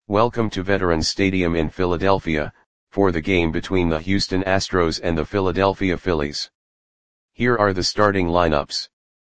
Welcome to Veterans Stadium in Philadelphia, for the game between the Houston Astros and the Philadelphia Phillies. Here are the starting lineups.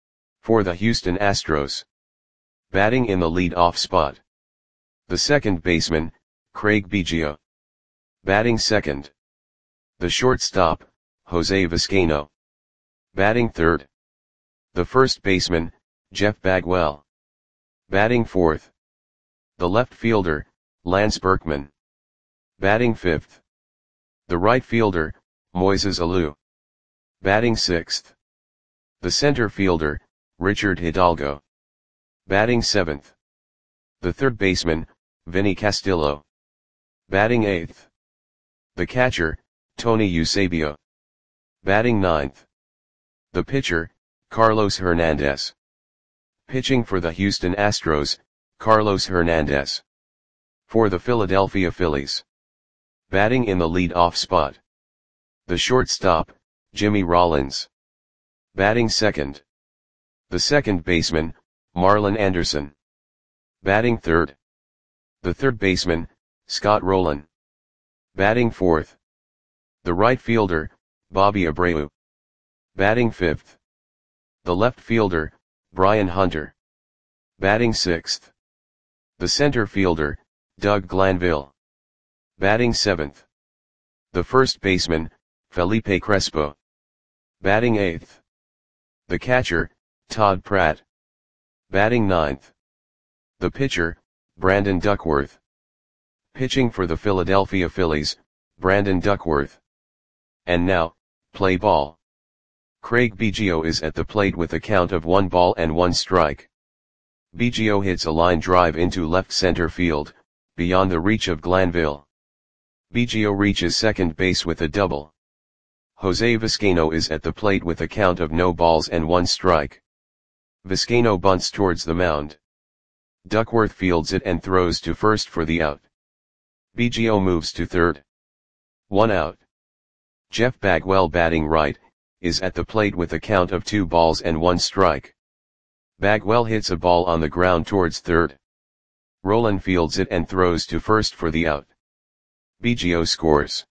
For the Houston Astros. Batting in the lead-off spot. The second baseman, Craig Biggio. Batting second. The shortstop, Jose Vizcaino. Batting third. The first baseman, Jeff Bagwell. Batting fourth. The left fielder, Lance Berkman. Batting fifth. The right fielder, Moises Alou. Batting sixth. The center fielder, Richard Hidalgo. Batting seventh. The third baseman, Vinny Castillo. Batting eighth. The catcher, Tony Eusebio. Batting ninth. The pitcher, Carlos Hernandez. Pitching for the Houston Astros, Carlos Hernandez. For the Philadelphia Phillies. Batting in the lead-off spot. The shortstop, Jimmy Rollins. Batting second. The second baseman, Marlon Anderson. Batting third. The third baseman, Scott Rolen. Batting fourth. The right fielder, Bobby Abreu. Batting fifth. The left fielder, Brian Hunter. Batting sixth. The center fielder, Doug Glanville. Batting seventh. The first baseman, Felipe Crespo. Batting eighth. The catcher, Todd Pratt. Batting ninth. The pitcher, Brandon Duckworth. Pitching for the Philadelphia Phillies, Brandon Duckworth. And now, play ball. Craig Biggio is at the plate with a count of 1-1 strike. Biggio hits a line drive into left center field, beyond the reach of Glanville. Biggio reaches second base with a double. Jose Vizcaino is at the plate with a count of 0-1 strike. Vizcaino bunts towards the mound. Duckworth fields it and throws to first for the out. Biggio moves to third. 1 out. Jeff Bagwell, batting right, is at the plate with a count of 2-1 strike. Bagwell hits a ball on the ground towards third. Rolen fields it and throws to first for the out. Biggio scores.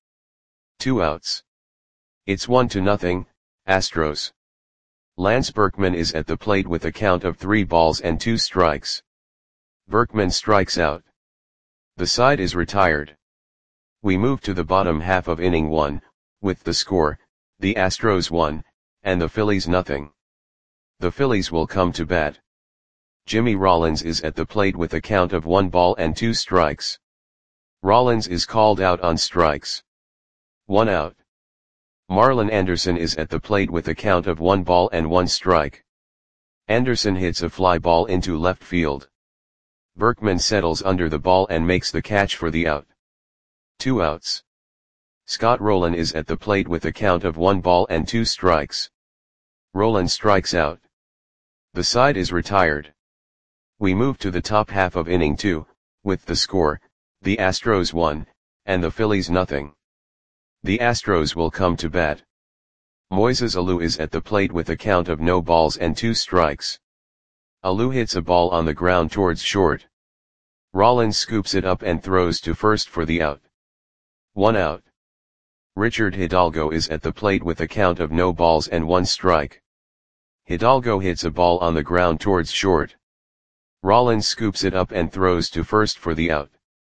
2 outs. It's 1-0, Astros. Lance Berkman is at the plate with a count of 3-2 strikes. Berkman strikes out. The side is retired. We move to the bottom half of inning 1, with the score, the Astros 1, and the Phillies 0. The Phillies will come to bat. Jimmy Rollins is at the plate with a count of 1-2 strikes. Rollins is called out on strikes. 1 out. Marlon Anderson is at the plate with a count of 1-1 strike. Anderson hits a fly ball into left field. Berkman settles under the ball and makes the catch for the out. 2 outs. Scott Rolen is at the plate with a count of 1-2 strikes. Rolen strikes out. The side is retired. We move to the top half of inning 2, with the score, the Astros 1, and the Phillies 0. The Astros will come to bat. Moises Alou is at the plate with a count of 0-2 strikes. Alou hits a ball on the ground towards short. Rollins scoops it up and throws to first for the out. 1 out. Richard Hidalgo is at the plate with a count of 0-1 strike. Hidalgo hits a ball on the ground towards short. Rollins scoops it up and throws to first for the out.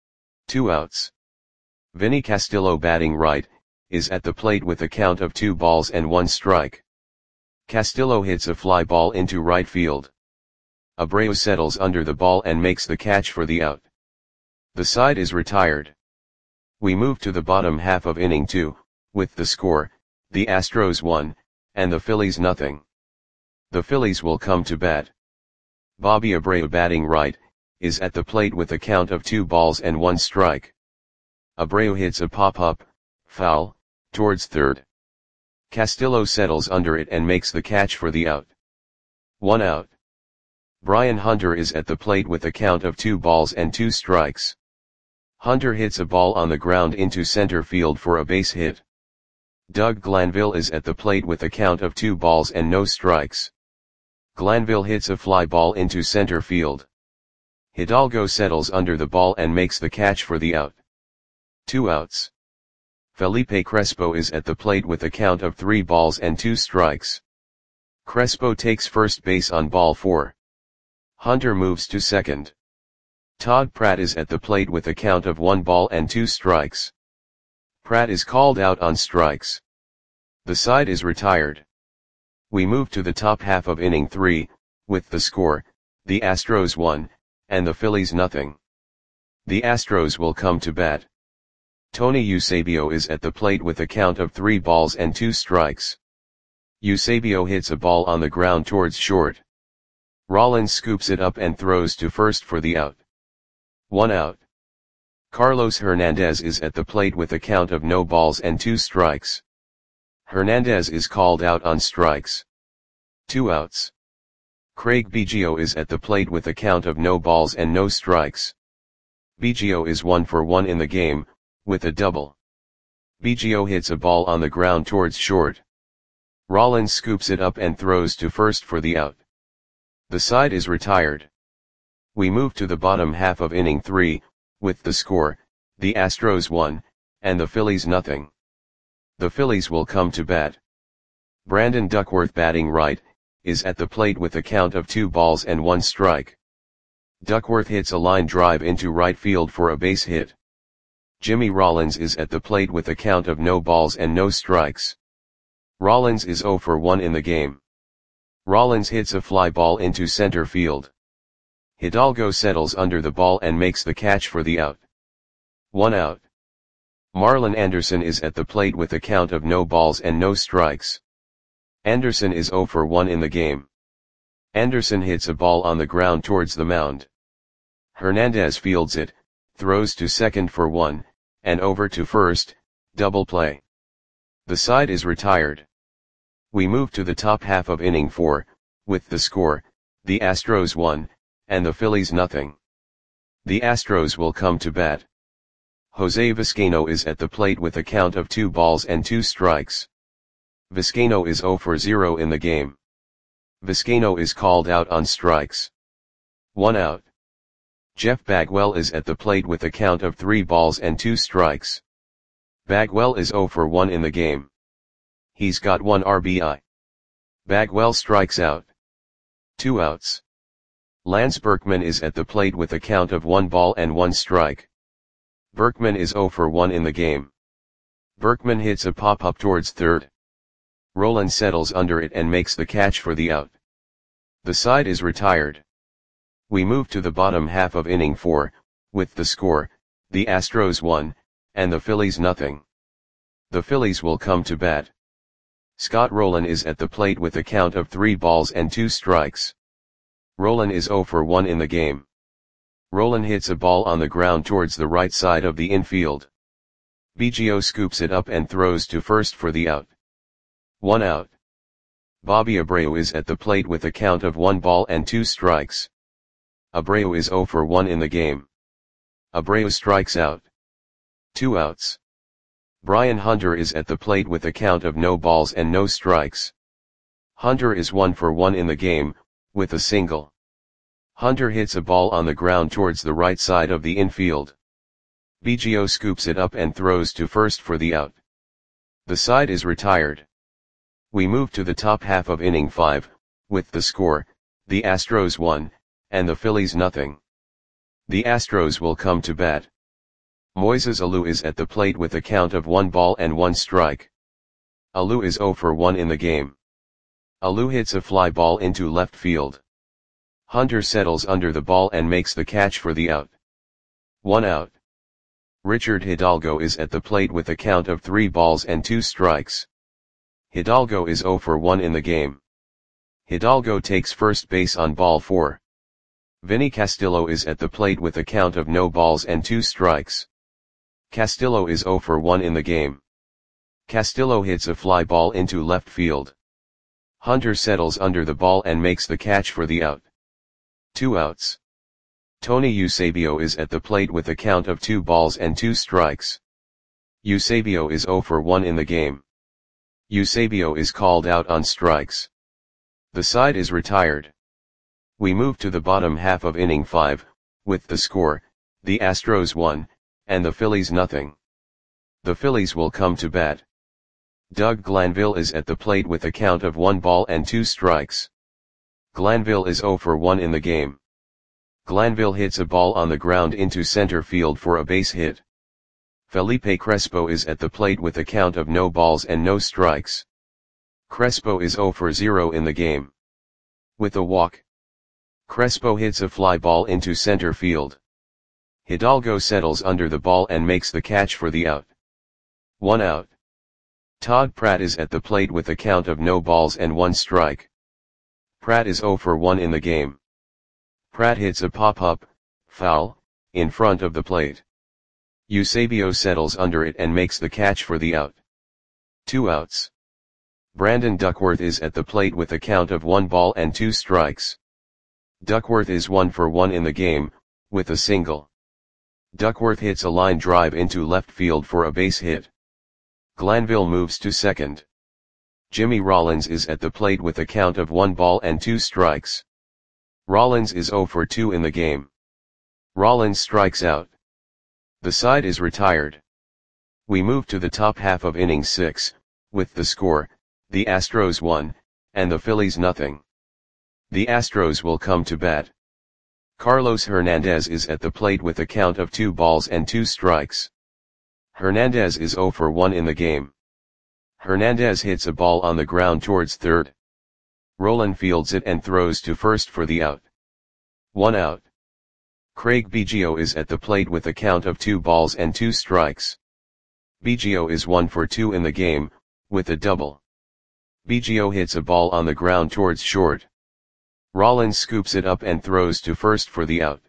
2 outs. Vinny Castillo, batting right, is at the plate with a count of 2-1 strike. Castillo hits a fly ball into right field. Abreu settles under the ball and makes the catch for the out. The side is retired. We move to the bottom half of inning 2, with the score, the Astros 1, and the Phillies 0. The Phillies will come to bat. Bobby Abreu, batting right, is at the plate with a count of 2-1 strike. Abreu hits a pop-up, foul, towards third. Castillo settles under it and makes the catch for the out. 1 out. Brian Hunter is at the plate with a count of 2-2 strikes. Hunter hits a ball on the ground into center field for a base hit. Doug Glanville is at the plate with a count of 2 strikes. Glanville hits a fly ball into center field. Hidalgo settles under the ball and makes the catch for the out. 2 outs. Felipe Crespo is at the plate with a count of 3 balls and 2 strikes. Crespo takes first base on ball 4. Hunter moves to second. Todd Pratt is at the plate with a count of 1 ball and 2 strikes. Pratt is called out on strikes. The side is retired. We move to the top half of inning 3, with the score, the Astros 1, and the Phillies nothing. The Astros will come to bat. Tony Eusebio is at the plate with a count of 3 balls and 2 strikes. Eusebio hits a ball on the ground towards short. Rollins scoops it up and throws to first for the out. 1 out. Carlos Hernandez is at the plate with a count of no balls and 2 strikes. Hernandez is called out on strikes. 2 outs. Craig Biggio is at the plate with a count of no balls and no strikes. Biggio is 1 for 1 in the game, with a double. Biggio hits a ball on the ground towards short. Rollins scoops it up and throws to first for the out. The side is retired. We move to the bottom half of inning 3, with the score, the Astros 1, and the Phillies nothing. The Phillies will come to bat. Brandon Duckworth batting right, is at the plate with a count of 2 balls and 1 strike. Duckworth hits a line drive into right field for a base hit. Jimmy Rollins is at the plate with a count of no balls and no strikes. Rollins is 0 for 1 in the game. Rollins hits a fly ball into center field. Hidalgo settles under the ball and makes the catch for the out. 1 out. Marlon Anderson is at the plate with a count of no balls and no strikes. Anderson is 0 for 1 in the game. Anderson hits a ball on the ground towards the mound. Hernandez fields it, throws to second for 1, and over to first, double play. The side is retired. We move to the top half of inning 4, with the score, the Astros 1, and the Phillies nothing. The Astros will come to bat. Jose Vizcaino is at the plate with a count of 2 balls and 2 strikes. Vizcaino is 0 for 0 in the game. Vizcaino is called out on strikes. 1 out. Jeff Bagwell is at the plate with a count of 3 balls and 2 strikes. Bagwell is 0 for 1 in the game. He's got 1 RBI. Bagwell strikes out. 2 outs. Lance Berkman is at the plate with a count of 1 ball and 1 strike. Berkman is 0 for 1 in the game. Berkman hits a pop-up towards third. Roland settles under it and makes the catch for the out. The side is retired. We move to the bottom half of inning 4, with the score, the Astros 1, and the Phillies nothing. The Phillies will come to bat. Scott Rolen is at the plate with a count of 3 balls and 2 strikes. Rolen is 0 for 1 in the game. Rolen hits a ball on the ground towards the right side of the infield. Biggio scoops it up and throws to first for the out. 1 out. Bobby Abreu is at the plate with a count of 1 ball and 2 strikes. Abreu is 0 for 1 in the game. Abreu strikes out. 2 outs. Brian Hunter is at the plate with a count of no balls and no strikes. Hunter is 1 for 1 in the game, with a single. Hunter hits a ball on the ground towards the right side of the infield. Biggio scoops it up and throws to first for the out. The side is retired. We move to the top half of inning 5, with the score, the Astros 1, and the Phillies nothing. The Astros will come to bat. Moises Alou is at the plate with a count of 1 ball and 1 strike. Alou is 0 for 1 in the game. Alou hits a fly ball into left field. Hunter settles under the ball and makes the catch for the out. 1 out. Richard Hidalgo is at the plate with a count of 3 balls and 2 strikes. Hidalgo is 0 for 1 in the game. Hidalgo takes first base on ball 4. Vinny Castillo is at the plate with a count of no balls and 2 strikes. Castillo is 0 for 1 in the game. Castillo hits a fly ball into left field. Hunter settles under the ball and makes the catch for the out. 2 outs. Tony Eusebio is at the plate with a count of 2 balls and 2 strikes. Eusebio is 0 for 1 in the game. Eusebio is called out on strikes. The side is retired. We move to the bottom half of inning 5, With the score, the Astros won, and the Phillies nothing. The Phillies will come to bat. Doug Glanville is at the plate with a count of 1 ball and 2 strikes. Glanville is 0 for 1 in the game. Glanville hits a ball on the ground into center field for a base hit. Felipe Crespo is at the plate with a count of no balls and no strikes. Crespo is 0 for 0 in the game. With a walk, Crespo hits a fly ball into center field. Hidalgo settles under the ball and makes the catch for the out. 1 out. Todd Pratt is at the plate with a count of no balls and 1 strike. Pratt is 0 for 1 in the game. Pratt hits a pop-up, foul, in front of the plate. Eusebio settles under it and makes the catch for the out. 2 outs. Brandon Duckworth is at the plate with a count of 1 ball and 2 strikes. Duckworth is 1 for 1 in the game, with a single. Duckworth hits a line drive into left field for a base hit. Glanville moves to second. Jimmy Rollins is at the plate with a count of 1 ball and 2 strikes. Rollins is 0 for 2 in the game. Rollins strikes out. The side is retired. We move to the top half of inning 6, with the score, the Astros won, and the Phillies nothing. The Astros will come to bat. Carlos Hernandez is at the plate with a count of 2 balls and 2 strikes. Hernandez is 0 for 1 in the game. Hernandez hits a ball on the ground towards third. Roland fields it and throws to first for the out. 1 out. Craig Biggio is at the plate with a count of 2 balls and 2 strikes. Biggio is 1 for 2 in the game, with a double. Biggio hits a ball on the ground towards short. Rollins scoops it up and throws to first for the out.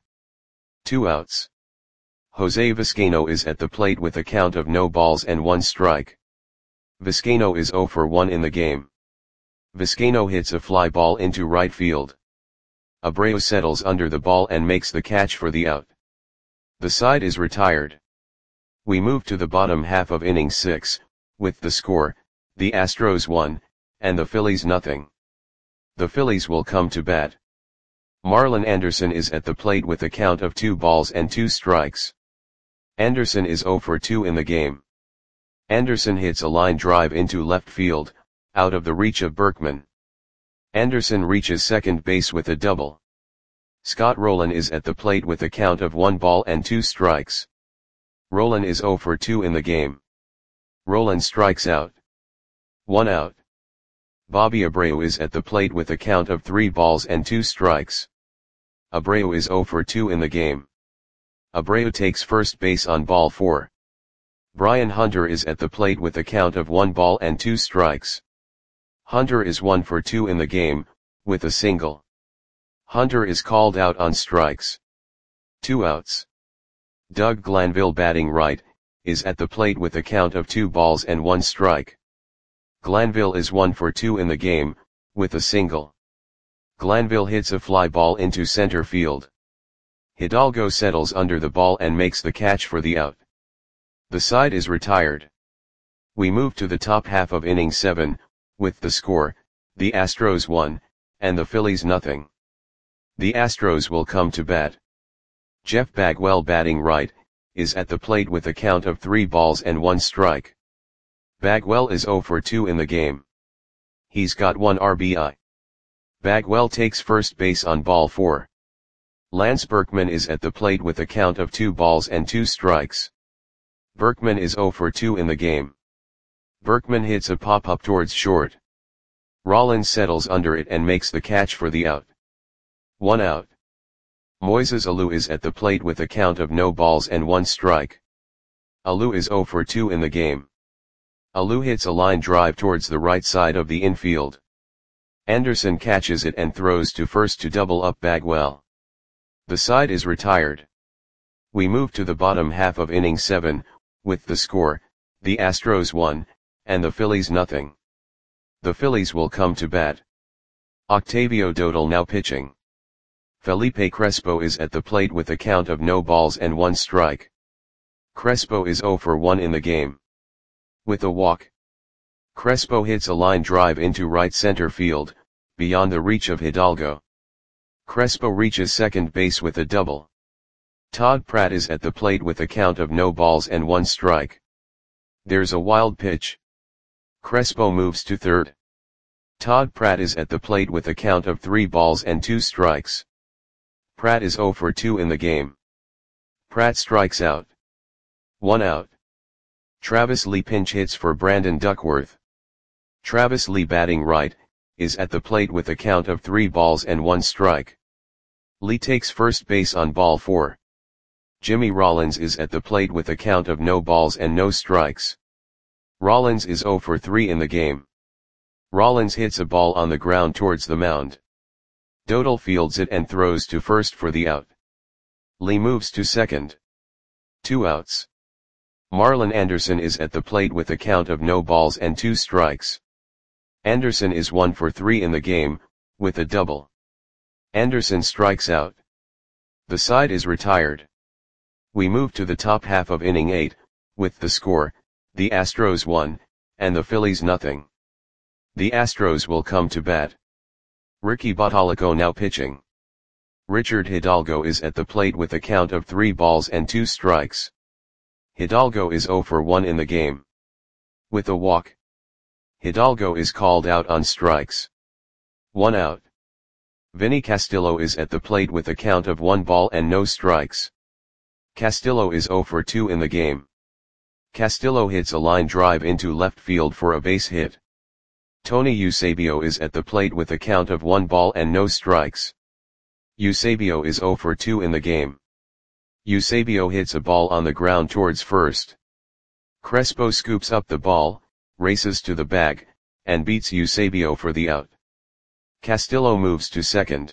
2 outs. Jose Vizcaino is at the plate with a count of no balls and 1 strike. Vizcaino is 0 for 1 in the game. Vizcaino hits a fly ball into right field. Abreu settles under the ball and makes the catch for the out. The side is retired. We move to the bottom half of inning 6, with the score, the Astros won, and the Phillies nothing. The Phillies will come to bat. Marlon Anderson is at the plate with a count of 2 balls and 2 strikes. Anderson is 0 for 2 in the game. Anderson hits a line drive into left field, out of the reach of Berkman. Anderson reaches second base with a double. Scott Rolen is at the plate with a count of 1 ball and 2 strikes. Rolen is 0 for 2 in the game. Rolen strikes out. 1 out. Bobby Abreu is at the plate with a count of 3 balls and 2 strikes. Abreu is 0 for 2 in the game. Abreu takes first base on ball 4. Brian Hunter is at the plate with a count of 1 ball and 2 strikes. Hunter is 1 for 2 in the game, with a single. Hunter is called out on strikes. 2 outs. Doug Glanville, batting right, is at the plate with a count of 2 balls and 1 strike. Glanville is 1 for 2 in the game, with a single. Glanville hits a fly ball into center field. Hidalgo settles under the ball and makes the catch for the out. The side is retired. We move to the top half of inning 7, with the score, the Astros won, and the Phillies nothing. The Astros will come to bat. Jeff Bagwell, batting right, is at the plate with a count of 3 balls and 1 strike. Bagwell is 0 for 2 in the game. He's got 1 RBI. Bagwell takes first base on ball 4. Lance Berkman is at the plate with a count of 2 balls and 2 strikes. Berkman is 0 for 2 in the game. Berkman hits a pop-up towards short. Rollins settles under it and makes the catch for the out. 1 out. Moises Alou is at the plate with a count of no balls and 1 strike. Alou is 0 for 2 in the game. Alou hits a line drive towards the right side of the infield. Anderson catches it and throws to first to double up Bagwell. The side is retired. We move to the bottom half of inning 7, with the score, the Astros won, and the Phillies nothing. The Phillies will come to bat. Octavio Dodal now pitching. Felipe Crespo is at the plate with a count of no balls and 1 strike. Crespo is 0 for 1 in the game. With a walk, Crespo hits a line drive into right center field, beyond the reach of Hidalgo. Crespo reaches second base with a double. Todd Pratt is at the plate with a count of no balls and 1 strike. There's a wild pitch. Crespo moves to third. Todd Pratt is at the plate with a count of 3 balls and 2 strikes. Pratt is 0 for 2 in the game. Pratt strikes out. 1 out. Travis Lee pinch hits for Brandon Duckworth. Travis Lee, batting right, is at the plate with a count of 3 balls and 1 strike. Lee takes first base on ball 4. Jimmy Rollins is at the plate with a count of no balls and no strikes. Rollins is 0 for 3 in the game. Rollins hits a ball on the ground towards the mound. Dodal fields it and throws to first for the out. Lee moves to second. 2 outs. Marlon Anderson is at the plate with a count of no balls and 2 strikes. Anderson is 1 for 3 in the game, with a double. Anderson strikes out. The side is retired. We move to the top half of inning 8, with the score, the Astros 1, and the Phillies nothing. The Astros will come to bat. Ricky Bottalico now pitching. Richard Hidalgo is at the plate with a count of 3 balls and 2 strikes. Hidalgo is 0 for 1 in the game. With a walk. Hidalgo is called out on strikes. 1 out. Vinny Castillo is at the plate with a count of 1 ball and no strikes. Castillo is 0 for 2 in the game. Castillo hits a line drive into left field for a base hit. Tony Eusebio is at the plate with a count of 1 ball and no strikes. Eusebio is 0 for 2 in the game. Eusebio hits a ball on the ground towards first. Crespo scoops up the ball, races to the bag, and beats Eusebio for the out. Castillo moves to second.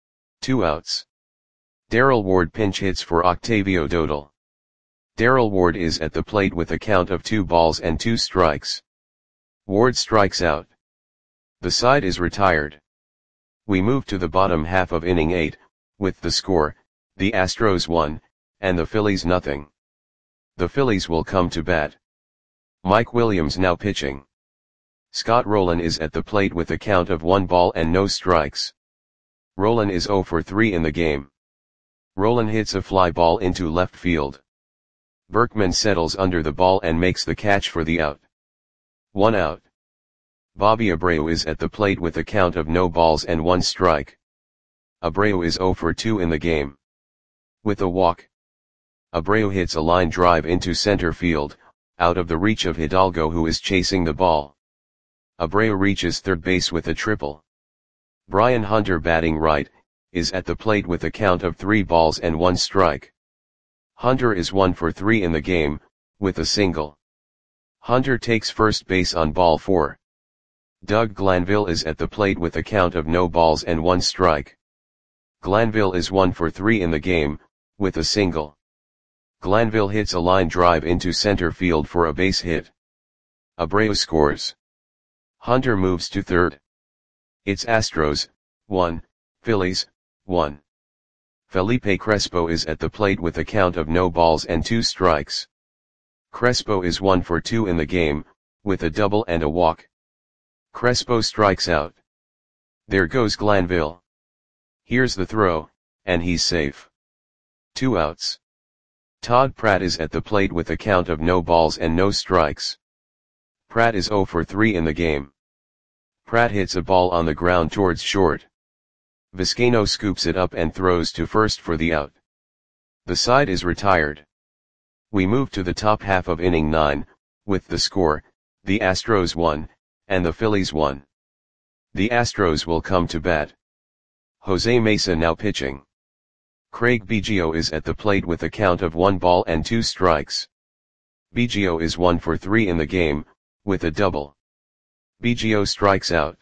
2 outs. Darrell Ward pinch hits for Octavio Dodal. Darrell Ward is at the plate with a count of 2 balls and 2 strikes. Ward strikes out. The side is retired. We move to the bottom half of inning 8, with the score, the Astros 1, and the Phillies nothing. The Phillies will come to bat. Mike Williams now pitching. Scott Rowland is at the plate with a count of 1 ball and no strikes. Rowland is 0 for 3 in the game. Rowland hits a fly ball into left field. Berkman settles under the ball and makes the catch for the out. 1 out. Bobby Abreu is at the plate with a count of no balls and 1 strike. Abreu is 0 for 2 in the game. With a walk. Abreu hits a line drive into center field, out of the reach of Hidalgo, who is chasing the ball. Abreu reaches third base with a triple. Brian Hunter, batting right, is at the plate with a count of 3 balls and 1 strike. Hunter is 1 for 3 in the game, with a single. Hunter takes first base on ball 4. Doug Glanville is at the plate with a count of no balls and 1 strike. Glanville is 1 for 3 in the game, with a single. Glanville hits a line drive into center field for a base hit. Abreu scores. Hunter moves to third. It's Astros 1, Phillies 1. Felipe Crespo is at the plate with a count of no balls and 2 strikes. Crespo is 1 for 2 in the game, with a double and a walk. Crespo strikes out. There goes Glanville. Here's the throw, and he's safe. 2 outs. Todd Pratt is at the plate with a count of no balls and no strikes. Pratt is 0 for 3 in the game. Pratt hits a ball on the ground towards short. Vizcaino scoops it up and throws to first for the out. The side is retired. We move to the top half of inning 9, with the score, the Astros 1, and the Phillies 1. The Astros will come to bat. Jose Mesa now pitching. Craig Biggio is at the plate with a count of 1 ball and 2 strikes. Biggio is 1 for 3 in the game, with a double. Biggio strikes out.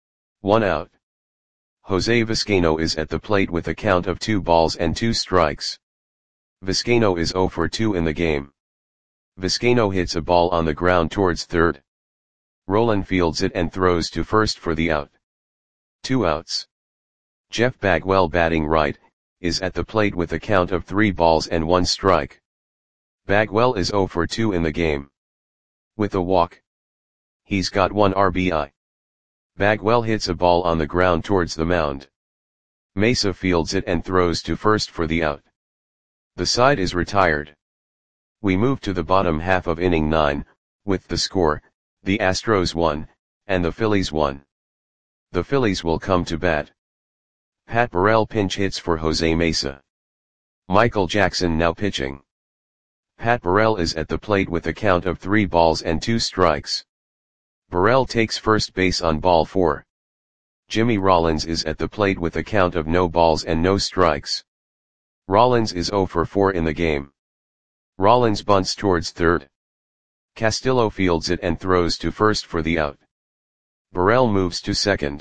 1 out. Jose Vizcaino is at the plate with a count of 2 balls and 2 strikes. Vizcaino is 0 for 2 in the game. Vizcaino hits a ball on the ground towards third. Rowland fields it and throws to first for the out. 2 outs. Jeff Bagwell, batting right, is at the plate with a count of 3 balls and 1 strike. Bagwell is 0 for 2 in the game. With a walk. He's got 1 RBI. Bagwell hits a ball on the ground towards the mound. Mesa fields it and throws to first for the out. The side is retired. We move to the bottom half of inning 9, with the score, the Astros 1, and the Phillies 1. The Phillies will come to bat. Pat Burrell pinch hits for Jose Mesa. Michael Jackson now pitching. Pat Burrell is at the plate with a count of 3 balls and 2 strikes. Burrell takes first base on ball 4. Jimmy Rollins is at the plate with a count of no balls and no strikes. Rollins is 0 for 4 in the game. Rollins bunts towards third. Castillo fields it and throws to first for the out. Burrell moves to second.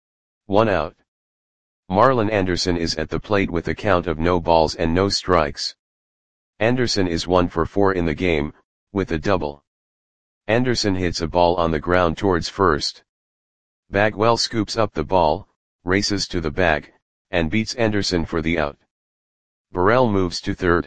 1 out. Marlon Anderson is at the plate with a count of no balls and no strikes. Anderson is 1 for 4 in the game, with a double. Anderson hits a ball on the ground towards first. Bagwell scoops up the ball, races to the bag, and beats Anderson for the out. Burrell moves to third.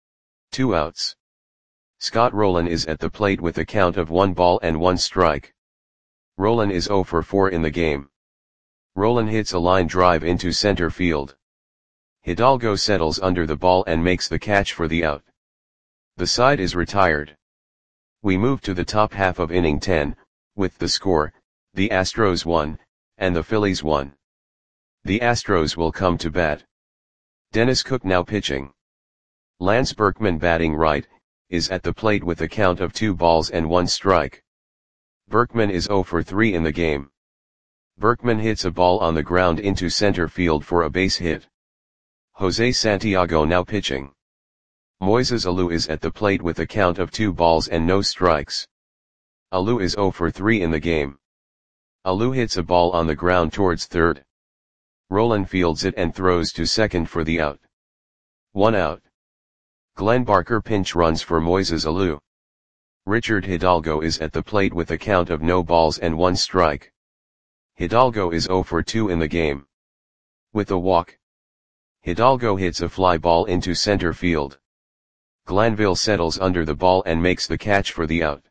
2 outs. Scott Rowland is at the plate with a count of 1 ball and 1 strike. Rowland is 0 for 4 in the game. Rowland hits a line drive into center field. Hidalgo settles under the ball and makes the catch for the out. The side is retired. We move to the top half of inning 10, with the score, the Astros 1, and the Phillies 1. The Astros will come to bat. Dennis Cook now pitching. Lance Berkman batting right, is at the plate with a count of 2 balls and 1 strike. Berkman is 0 for 3 in the game. Berkman hits a ball on the ground into center field for a base hit. Jose Santiago now pitching. Moises Alou is at the plate with a count of 2 balls and no strikes. Alou is 0 for 3 in the game. Alou hits a ball on the ground towards third. Rowland fields it and throws to second for the out. 1 out. Glenn Barker pinch runs for Moises Alou. Richard Hidalgo is at the plate with a count of no balls and 1 strike. Hidalgo is 0 for 2 in the game. With a walk, Hidalgo hits a fly ball into center field. Glanville settles under the ball and makes the catch for the out.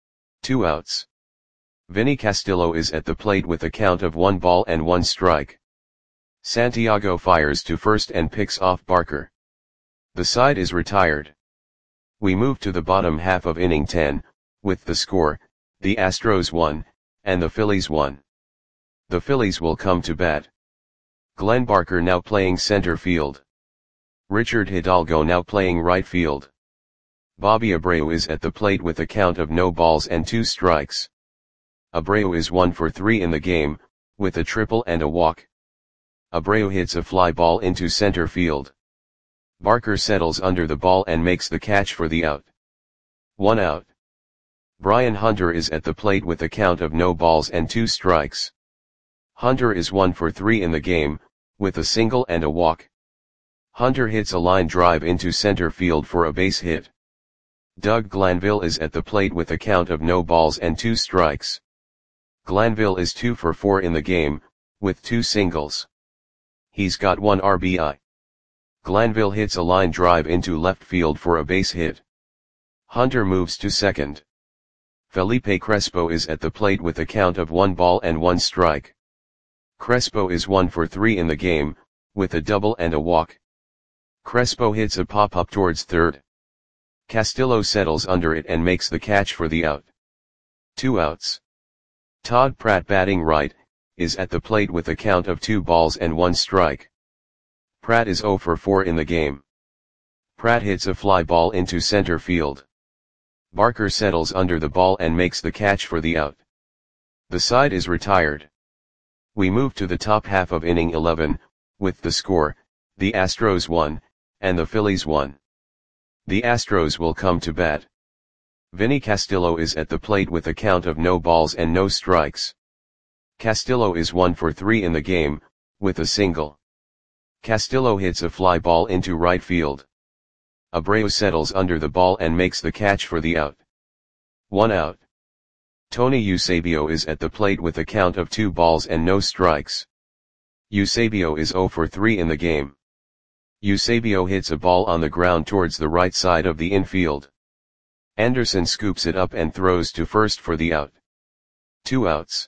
2 outs. Vinny Castillo is at the plate with a count of 1 ball and 1 strike. Santiago fires to first and picks off Barker. The side is retired. We move to the bottom half of inning 10, with the score, the Astros 1, and the Phillies 1. The Phillies will come to bat. Glenn Barker now playing center field. Richard Hidalgo now playing right field. Bobby Abreu is at the plate with a count of no balls and 2 strikes. Abreu is 1 for 3 in the game, with a triple and a walk. Abreu hits a fly ball into center field. Barker settles under the ball and makes the catch for the out. 1 out. Brian Hunter is at the plate with a count of no balls and 2 strikes. Hunter is 1 for 3 in the game, with a single and a walk. Hunter hits a line drive into center field for a base hit. Doug Glanville is at the plate with a count of no balls and 2 strikes. Glanville is 2 for 4 in the game, with 2 singles. He's got 1 RBI. Glanville hits a line drive into left field for a base hit. Hunter moves to second. Felipe Crespo is at the plate with a count of 1 ball and 1 strike. Crespo is 1 for 3 in the game, with a double and a walk. Crespo hits a pop-up towards third. Castillo settles under it and makes the catch for the out. 2 outs. Todd Pratt batting right, is at the plate with a count of 2 balls and 1 strike. Pratt is 0 for 4 in the game. Pratt hits a fly ball into center field. Barker settles under the ball and makes the catch for the out. The side is retired. We move to the top half of inning 11, with the score, the Astros 1, and the Phillies 1. The Astros will come to bat. Vinny Castillo is at the plate with a count of no balls and no strikes. Castillo is 1 for 3 in the game, with a single. Castillo hits a fly ball into right field. Abreu settles under the ball and makes the catch for the out. 1 out. Tony Eusebio is at the plate with a count of 2 balls and no strikes. Eusebio is 0 for 3 in the game. Eusebio hits a ball on the ground towards the right side of the infield. Anderson scoops it up and throws to first for the out. 2 outs.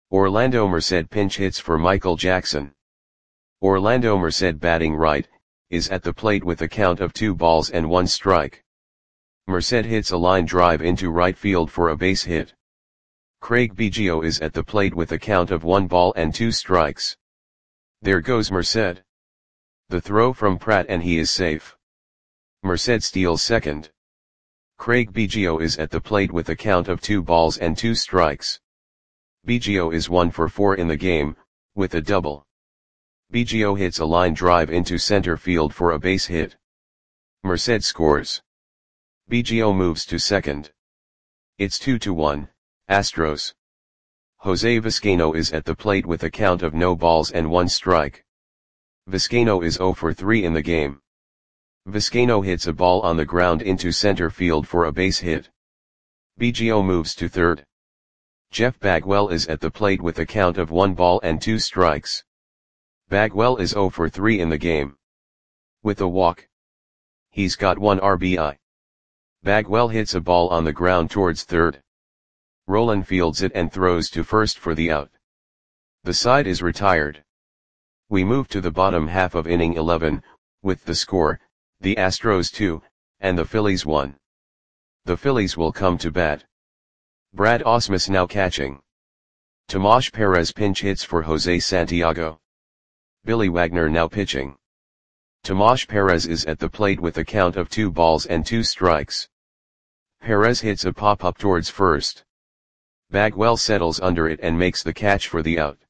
Orlando Merced pinch hits for Michael Jackson. Orlando Merced batting right, is at the plate with a count of 2 balls and 1 strike. Merced hits a line drive into right field for a base hit. Craig Biggio is at the plate with a count of 1 ball and 2 strikes. There goes Merced. The throw from Pratt and he is safe. Merced steals second. Craig Biggio is at the plate with a count of 2 balls and 2 strikes. Biggio is 1 for 4 in the game, with a double. Biggio hits a line drive into center field for a base hit. Merced scores. Biggio moves to second. It's 2-1, Astros. Jose Vizcaino is at the plate with a count of no balls and 1 strike. Vizcaino is 0 for 3 in the game. Vizcaino hits a ball on the ground into center field for a base hit. Biggio moves to third. Jeff Bagwell is at the plate with a count of 1 ball and 2 strikes. Bagwell is 0 for 3 in the game. With a walk. He's got 1 RBI. Bagwell hits a ball on the ground towards third. Rolen fields it and throws to first for the out. The side is retired. We move to the bottom half of inning 11, with the score, the Astros 2, and the Phillies 1. The Phillies will come to bat. Brad Ausmus now catching. Tomas Perez pinch hits for Jose Santiago. Billy Wagner now pitching. Tomas Perez is at the plate with a count of 2 balls and 2 strikes. Perez hits a pop-up towards first. Bagwell settles under it and makes the catch for the out.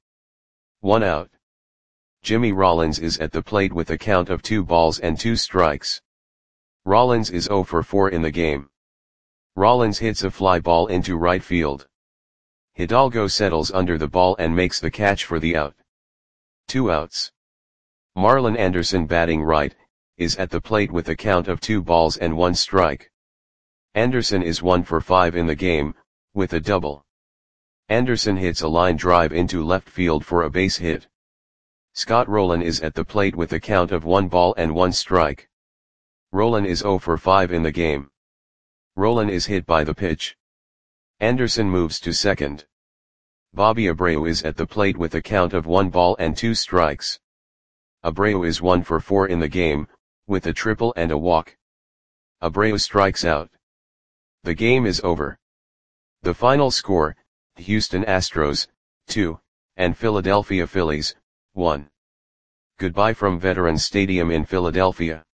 1 out. Jimmy Rollins is at the plate with a count of 2 balls and 2 strikes. Rollins is 0 for 4 in the game. Rollins hits a fly ball into right field. Hidalgo settles under the ball and makes the catch for the out. 2 outs. Marlon Anderson batting right, is at the plate with a count of 2 balls and 1 strike. Anderson is 1 for 5 in the game, with a double. Anderson hits a line drive into left field for a base hit. Scott Rolen is at the plate with a count of 1 ball and 1 strike. Rolen is 0 for 5 in the game. Rolen is hit by the pitch. Anderson moves to second. Bobby Abreu is at the plate with a count of 1 ball and 2 strikes. Abreu is 1 for 4 in the game, with a triple and a walk. Abreu strikes out. The game is over. The final score, Houston Astros, 2, and Philadelphia Phillies, 1. Goodbye from Veterans Stadium in Philadelphia.